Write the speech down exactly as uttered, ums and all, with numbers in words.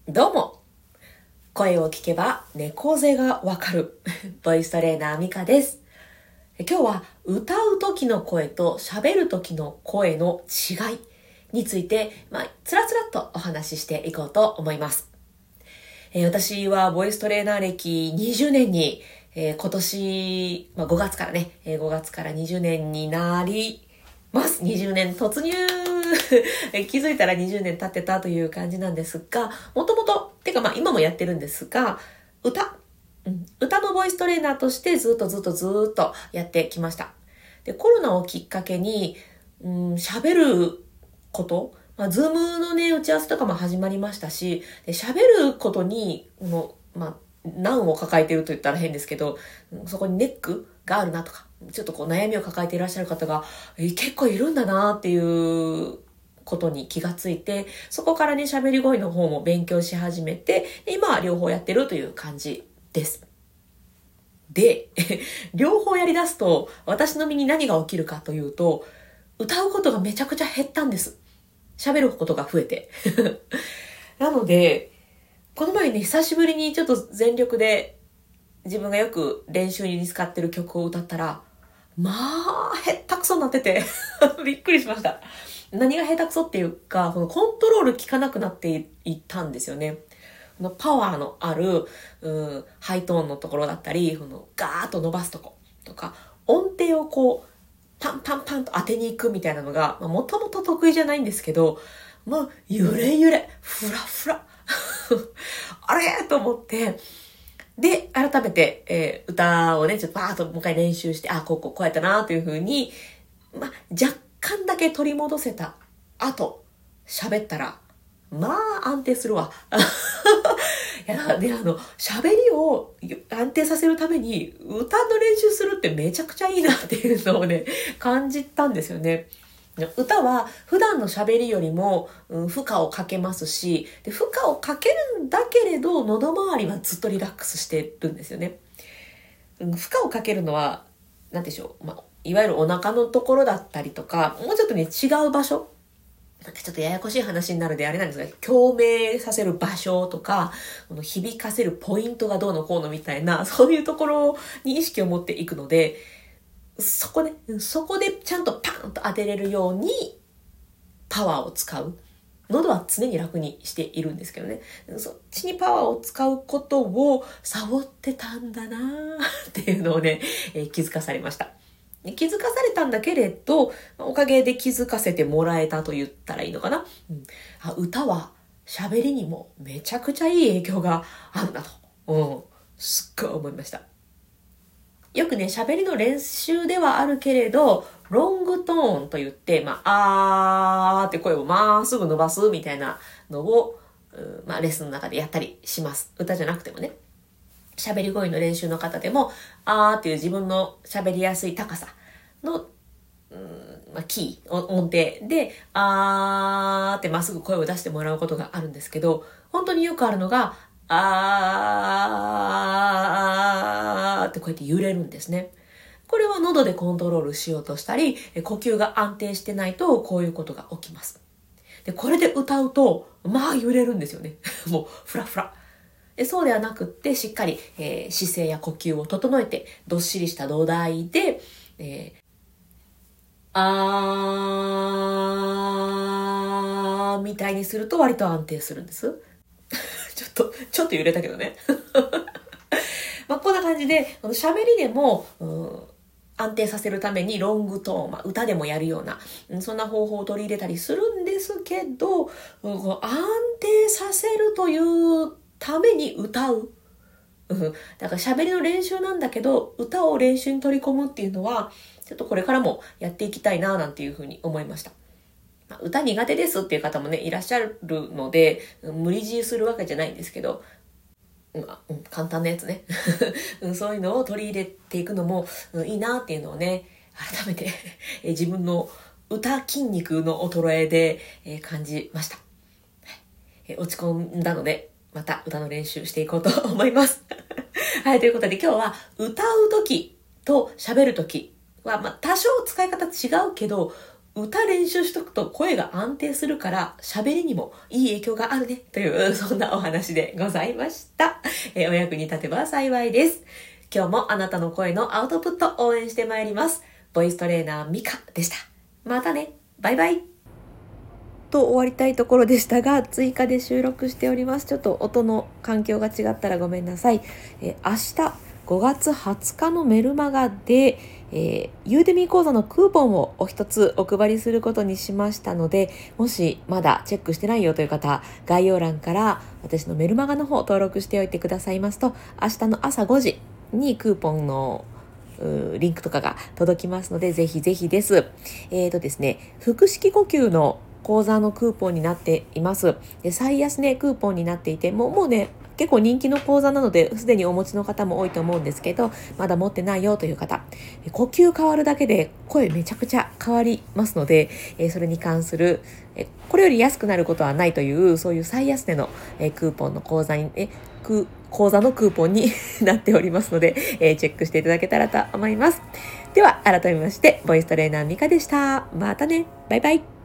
どうも、声を聞けば猫背がわかるボイストレーナーミカです。今日は歌う時の声と喋る時の声の違いについて、まあ、つらつらっとお話ししていこうと思います。えー、私はボイストレーナー歴にじゅうねんに、えー、今年、まあ、ごがつからね、えー、ごがつからにじゅうねんになります。にじゅうねん突入気づいたらにじゅうねん経ってたという感じなんですが、もともと、てかまあ今もやってるんですが、歌、うん、歌のボイストレーナーとしてずっとずっとずっとやってきました。で、コロナをきっかけに、うん、喋ること、まあ、ズームのね、打ち合わせとかも始まりましたし、で喋ることに、もう、まあ、難を抱えていると言ったら変ですけど、そこにネックがあるなとか、ちょっとこう悩みを抱えていらっしゃる方が、え結構いるんだなっていうことに気がついて、そこからね、喋り声の方も勉強し始めて、今は両方やってるという感じです。で、両方やり出すと、私の身に何が起きるかというと、歌うことがめちゃくちゃ減ったんです。喋ることが増えて。なので、この前ね、久しぶりにちょっと全力で自分がよく練習に使ってる曲を歌ったら、まあ、へったくそになってて、びっくりしました。何が下手くそっていうか、このコントロール効かなくなっていったんですよね。このパワーのある、うん、ハイトーンのところだったり、このガーッと伸ばすとことか、音程をこう、パンパンパンと当てに行くみたいなのが、もともと得意じゃないんですけど、もう揺れ揺れ、ふらふら。あれと思って、で、改めて、えー、歌をね、ちょっとバーッともう一回練習して、あ、こうこうこうやったなというふうに、まあ、若干だけ取り戻せた後、喋ったら、まあ、安定するわ。いや、で、あの、喋りを安定させるために、歌の練習するってめちゃくちゃいいなっていうのをね、感じたんですよね。歌は普段の喋りよりも、うん、負荷をかけますし、で負荷をかけるんだけれど、喉周りはずっとリラックスしてるんですよね。うん、負荷をかけるのは、なんでしょう、まあ、いわゆるお腹のところだったりとか、もうちょっとね、違う場所。なんかちょっとややこしい話になるんであれなんですが、共鳴させる場所とか、この響かせるポイントがどうのこうのみたいな、そういうところに意識を持っていくので、そこで、そこでちゃんとパンと当てれるようにパワーを使う。喉は常に楽にしているんですけどね。そっちにパワーを使うことをサボってたんだなっていうのをね、えー、気づかされました。気づかされたんだけれど、おかげで気づかせてもらえたと言ったらいいのかな。うん、あ、歌は喋りにもめちゃくちゃいい影響があるなと、うん、すっごい思いました。よくね、喋りの練習ではあるけれど、ロングトーンと言って、まあ、あーって声をまっすぐ伸ばすみたいなのを、まあ、レッスンの中でやったりします。歌じゃなくてもね。喋り声の練習の方でも、あーっていう自分の喋りやすい高さの、うんまあ、キー、音程で、あーってまっすぐ声を出してもらうことがあるんですけど、本当によくあるのが、あーってこうやって揺れるんですね。これは喉でコントロールしようとしたり、呼吸が安定してないとこういうことが起きます。で、これで歌うと、まあ揺れるんですよね。もうフラフラ。でそうではなくって、しっかり、えー、姿勢や呼吸を整えて、どっしりした土台で、えー、あーみたいにすると割と安定するんです。ちょっと、ちょっと揺れたけどね。まあこんな感じで、喋りでも、うん安定させるためにロングトーン、まあ、歌でもやるような、そんな方法を取り入れたりするんですけど、安定させるというために歌う。だから喋りの練習なんだけど、歌を練習に取り込むっていうのは、ちょっとこれからもやっていきたいな、なんていうふうに思いました。まあ、歌苦手ですっていう方もね、いらっしゃるので、無理強いするわけじゃないんですけど、まあ、簡単なやつねそういうのを取り入れていくのもいいなっていうのをね、改めて自分の歌筋肉の衰えで感じました。落ち込んだのでまた歌の練習していこうと思いますはい、ということで今日は歌う時と喋る時は、まあ、多少使い方違うけど、 歌練習しとくと声が安定するから喋りにもいい影響があるねというそんなお話でございました。えー、お役に立てば幸いです。今日もあなたの声のアウトプット応援してまいります。ボイストレーナーミカでした。またね。バイバイ。と終わりたいところでしたが、追加で収録しております。ちょっと音の環境が違ったらごめんなさい。えー、明日ごがつはつかのメルマガで、えー、ユーデミー講座のクーポンをお一つお配りすることにしましたので、もしまだチェックしてないよという方、概要欄から私のメルマガの方登録しておいてくださいますと、明日の朝ごじにクーポンのリンクとかが届きますので、ぜひぜひです。えーとですね、腹式呼吸の講座のクーポンになっています。で、最安値クーポンになっていて、もう、もうね、結構人気の講座なので、すでにお持ちの方も多いと思うんですけど、まだ持ってないよという方、呼吸変わるだけで声めちゃくちゃ変わりますので、それに関する、これより安くなることはないという、そういう最安値のクーポンの講座に、講座のクーポンになっておりますので、チェックしていただけたらと思います。では、改めまして、ボイストレーナーミカでした。またね。バイバイ。